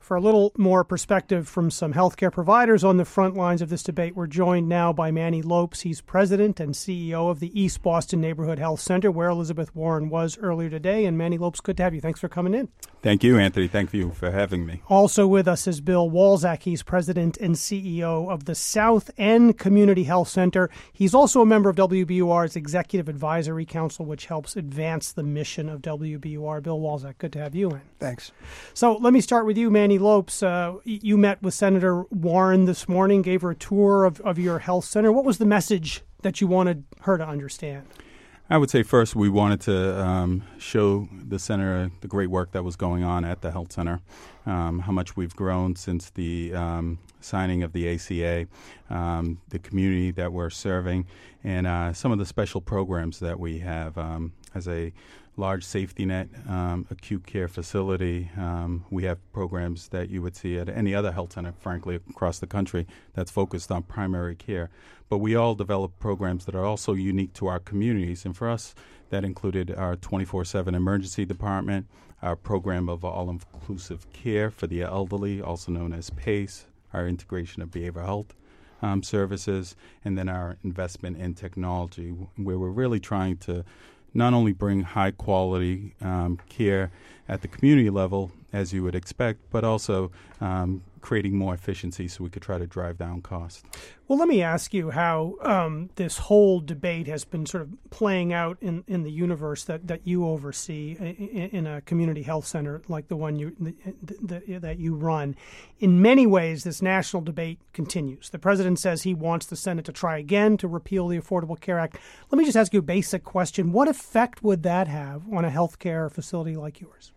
For a little more perspective from some healthcare providers on the front lines of this debate, we're joined now by Manny Lopes. He's president and CEO of the East Boston Neighborhood Health Center, where Elizabeth Warren was earlier today. And Manny Lopes, good to have you. Thanks for coming in. Thank you, Anthony. Thank you for having me. Also with us is Bill Walczak. He's president and CEO of the South End Community Health Center. He's also a member of WBUR's Executive Advisory Council, which helps advance the mission of WBUR. Bill Walczak, good to have you in. Thanks. So let me start with you, Manny Lopes. You met with Senator Warren this morning, gave her a tour of your health center. What was the message that you wanted her to understand? I would say first we wanted to show the center the great work that was going on at the health center, how much we've grown since the signing of the ACA, the community that we're serving, and some of the special programs that we have as a large safety net acute care facility. We have programs that you would see at any other health center, frankly, across the country that's focused on primary care. But we all develop programs that are also unique to our communities. And for us, that included our 24/7 emergency department, our program of all-inclusive care for the elderly, also known as PACE, our integration of behavioral health services, and then our investment in technology, where we're really trying to not only bring high-quality care at the community level, as you would expect, but also creating more efficiency so we could try to drive down costs. Well, let me ask you how this whole debate has been sort of playing out in the universe that you oversee in a community health center like the one that you run. In many ways, this national debate continues. The president says he wants the Senate to try again to repeal the Affordable Care Act. Let me just ask you a basic question. What effect would that have on a health care facility like yours?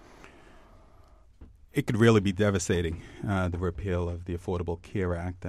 It could really be devastating, the repeal of the Affordable Care Act.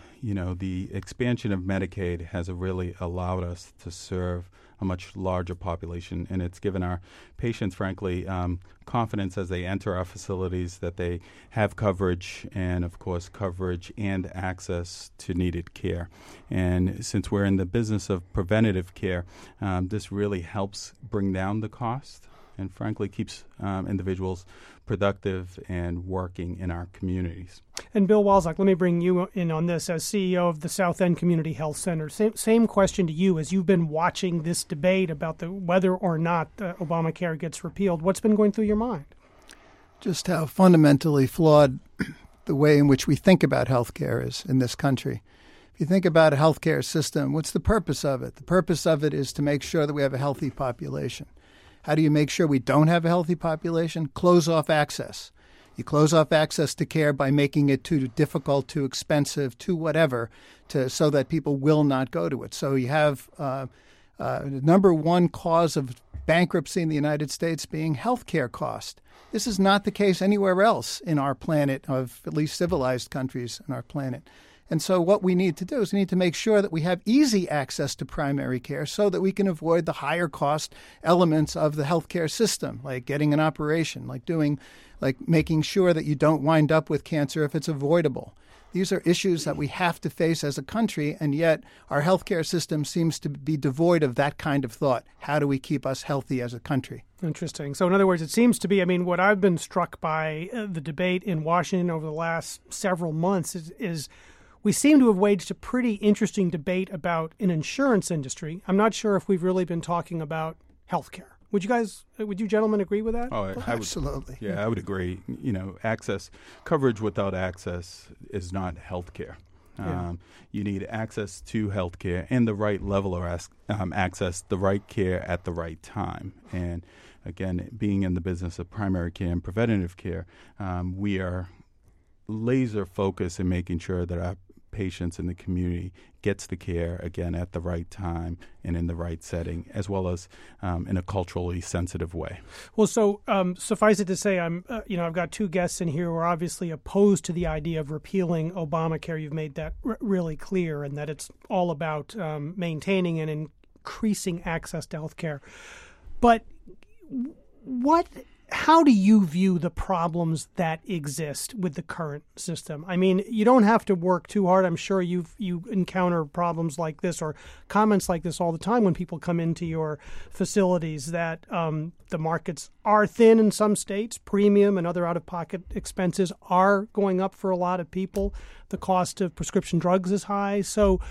The expansion of Medicaid has really allowed us to serve a much larger population, and it's given our patients, frankly, confidence as they enter our facilities that they have coverage and, of course, coverage and access to needed care. And since we're in the business of preventative care, this really helps bring down the cost and, frankly, keeps individuals productive and working in our communities. And Bill Walczak, let me bring you in on this as CEO of the South End Community Health Center. Same question to you as you've been watching this debate about whether or not Obamacare gets repealed. What's been going through your mind? Just how fundamentally flawed the way in which we think about healthcare is in this country. If you think about a healthcare system, what's the purpose of it? The purpose of it is to make sure that we have a healthy population. How do you make sure we don't have a healthy population? Close off access. You close off access to care by making it too difficult, too expensive, too whatever, so that people will not go to it. So you have the number one cause of bankruptcy in the United States being healthcare cost. This is not the case anywhere else in our planet, of at least civilized countries on our planet. And so what we need to do is we need to make sure that we have easy access to primary care so that we can avoid the higher cost elements of the healthcare system, like getting an operation, like making sure that you don't wind up with cancer if it's avoidable. These are issues that we have to face as a country, and yet our healthcare system seems to be devoid of that kind of thought. How do we keep us healthy as a country? Interesting. So in other words, it seems to be, what I've been struck by the debate in Washington over the last several months is we seem to have waged a pretty interesting debate about an insurance industry. I'm not sure if we've really been talking about healthcare. Would you gentlemen agree with that? Oh, absolutely. I would agree. Coverage without access is not healthcare. Yeah. You need access to healthcare and the right level of access, the right care at the right time. And again, being in the business of primary care and preventative care, we are laser focused in making sure that our patients in the community gets the care, again, at the right time and in the right setting, as well as in a culturally sensitive way. Well, so suffice it to say, I've got two guests in here who are obviously opposed to the idea of repealing Obamacare. You've made that really clear, and that it's all about maintaining and increasing access to health care. But what how do you view the problems that exist with the current system? I mean, you don't have to work too hard. I'm sure you encounter problems like this or comments like this all the time when people come into your facilities that the markets are thin in some states, premium and other out-of-pocket expenses are going up for a lot of people. The cost of prescription drugs is high. So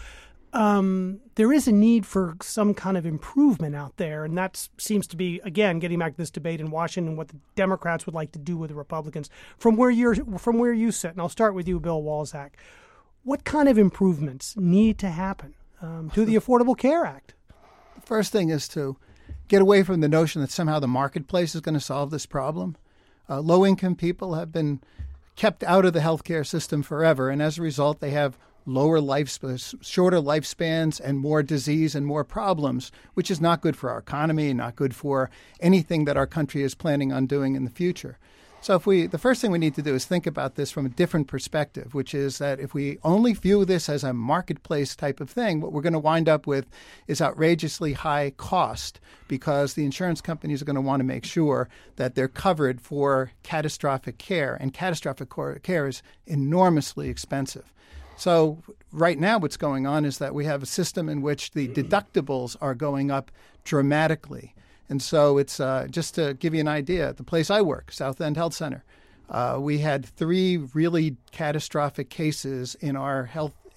there is a need for some kind of improvement out there, and that seems to be, again, getting back to this debate in Washington, what the Democrats would like to do with the Republicans. From where you sit, and I'll start with you, Bill Walczak, what kind of improvements need to happen to the Affordable Care Act? The first thing is to get away from the notion that somehow the marketplace is going to solve this problem. Low-income people have been kept out of the healthcare system forever, and as a result, they have shorter lifespans and more disease and more problems, which is not good for our economy, not good for anything that our country is planning on doing in the future. So the first thing we need to do is think about this from a different perspective, which is that if we only view this as a marketplace type of thing, what we're going to wind up with is outrageously high cost because the insurance companies are going to want to make sure that they're covered for catastrophic care, and catastrophic care is enormously expensive. So right now what's going on is that we have a system in which the deductibles are going up dramatically. And so it's just to give you an idea, the place I work, South End Health Center, we had 3 really catastrophic cases in our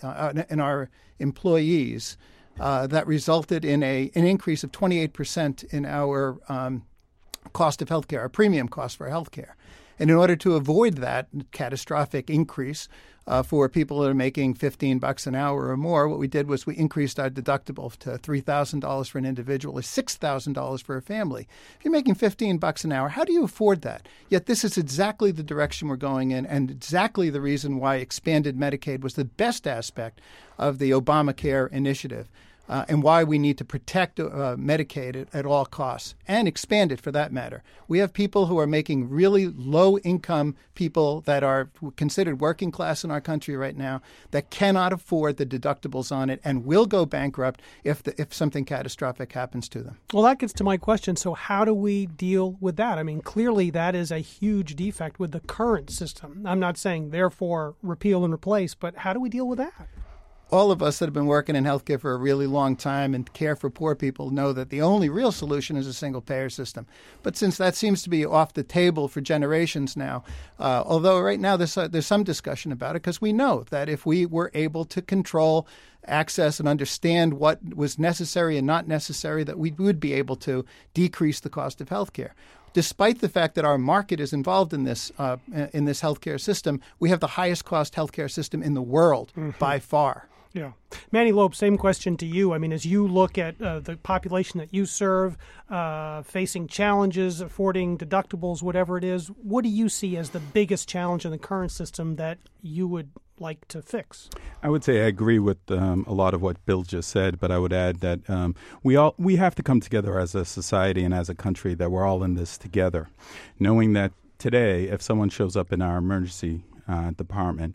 in our employees that resulted in an increase of 28% in our cost of healthcare, our premium cost for healthcare. And in order to avoid that catastrophic increase for people that are making $15 an hour or more, what we did was we increased our deductible to $3,000 for an individual or $6,000 for a family. If you're making $15 an hour, how do you afford that? Yet this is exactly the direction we're going in and exactly the reason why expanded Medicaid was the best aspect of the Obamacare initiative. And why we need to protect Medicaid at all costs and expand it for that matter. We have people who are making really low-income people that are considered working class in our country right now that cannot afford the deductibles on it and will go bankrupt if something catastrophic happens to them. Well, that gets to my question. So how do we deal with that? I mean, clearly that is a huge defect with the current system. I'm not saying, therefore, repeal and replace, but how do we deal with that? All of us that have been working in healthcare for a really long time and care for poor people know that the only real solution is a single-payer system. But since that seems to be off the table for generations now, although right now there's some discussion about it because we know that if we were able to control access and understand what was necessary and not necessary, that we would be able to decrease the cost of healthcare. Despite the fact that our market is involved in this healthcare system, we have the highest cost healthcare system in the world by far. Yeah. Manny Loeb, same question to you. I mean, as you look at the population that you serve, facing challenges, affording deductibles, whatever it is, what do you see as the biggest challenge in the current system that you would like to fix? I would say I agree with a lot of what Bill just said, but I would add that we have to come together as a society and as a country, that we're all in this together, knowing that today, if someone shows up in our emergency department,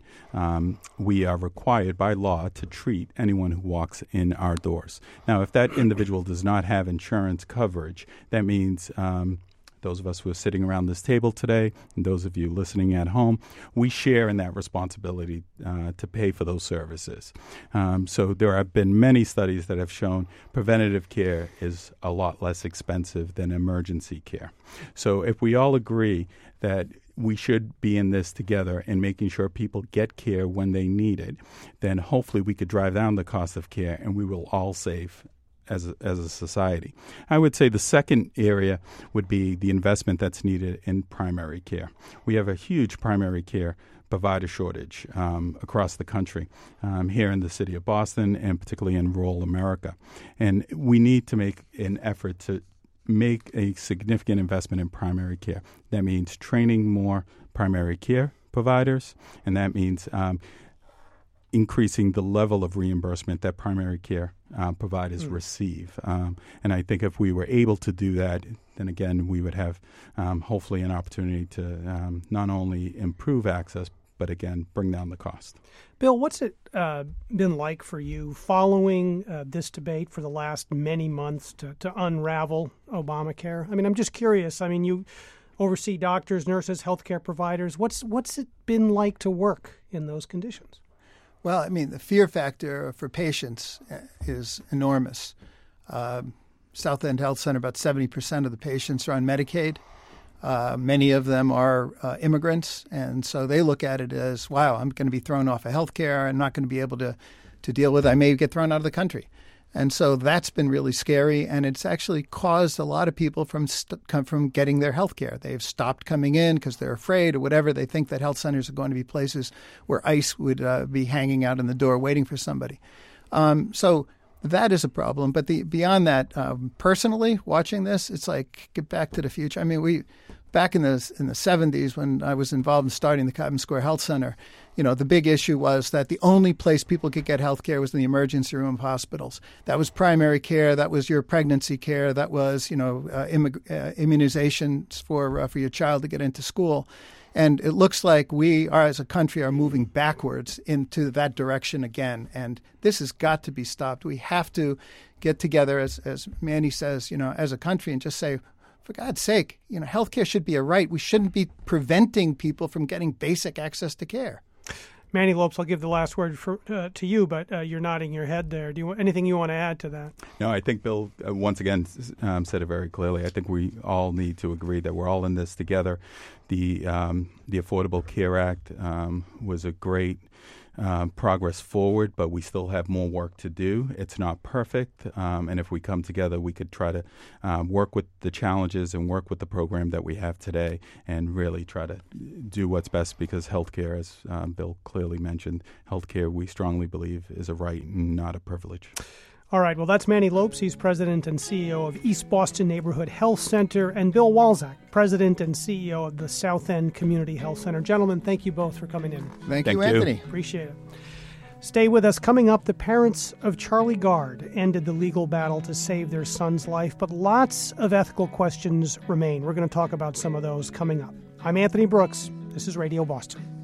we are required by law to treat anyone who walks in our doors. Now, if that individual does not have insurance coverage, that means those of us who are sitting around this table today and those of you listening at home, we share in that responsibility to pay for those services. So there have been many studies that have shown preventative care is a lot less expensive than emergency care. So if we all agree that we should be in this together and making sure people get care when they need it, then hopefully we could drive down the cost of care and we will all save as a society. I would say the second area would be the investment that's needed in primary care. We have a huge primary care provider shortage across the country, here in the city of Boston and particularly in rural America. And we need to make an effort to make a significant investment in primary care. That means training more primary care providers, and that means increasing the level of reimbursement that primary care providers receive. And I think if we were able to do that, then again, we would have hopefully an opportunity to not only improve access, but again, bring down the cost. Bill, what's it been like for you following this debate for the last many months to unravel Obamacare? I mean, I'm just curious. I mean, oversee doctors, nurses, healthcare providers. What's it been like to work in those conditions? Well, I mean, the fear factor for patients is enormous. South End Health Center, about 70% of the patients are on Medicaid. Many of them are immigrants, and so they look at it as, wow, I'm going to be thrown off of health care. I'm not going to be able to deal with it. I may get thrown out of the country. And so that's been really scary, and it's actually caused a lot of people from getting their health care. They've stopped coming in because they're afraid or whatever. They think that health centers are going to be places where ICE would be hanging out in the door waiting for somebody. So that is a problem. But beyond that, personally, watching this, it's like get back to the future. I mean, back in the 70s when I was involved in starting the Cobham Square Health Center, the big issue was that the only place people could get health care was in the emergency room of hospitals. That was primary care. That was your pregnancy care. That was, immunizations for your child to get into school. And it looks like we are, as a country, are moving backwards into that direction again. And this has got to be stopped. We have to get together, as Manny says, as a country and just say, for God's sake, healthcare should be a right. We shouldn't be preventing people from getting basic access to care. Manny Lopes, I'll give the last word to you, but you're nodding your head there. Do you anything you want to add to that? No, I think Bill once again said it very clearly. I think we all need to agree that we're all in this together. The Affordable Care Act was a great progress forward, but we still have more work to do. It's not perfect, and if we come together, we could try to work with the challenges and work with the program that we have today and really try to do what's best, because healthcare, as Bill clearly mentioned, healthcare, we strongly believe, is a right and not a privilege. All right. Well, that's Manny Lopes. He's president and CEO of East Boston Neighborhood Health Center, and Bill Walczak, president and CEO of the South End Community Health Center. Gentlemen, thank you both for coming in. Thank you, Anthony. Appreciate it. Stay with us. Coming up, the parents of Charlie Gard ended the legal battle to save their son's life, but lots of ethical questions remain. We're going to talk about some of those coming up. I'm Anthony Brooks. This is Radio Boston.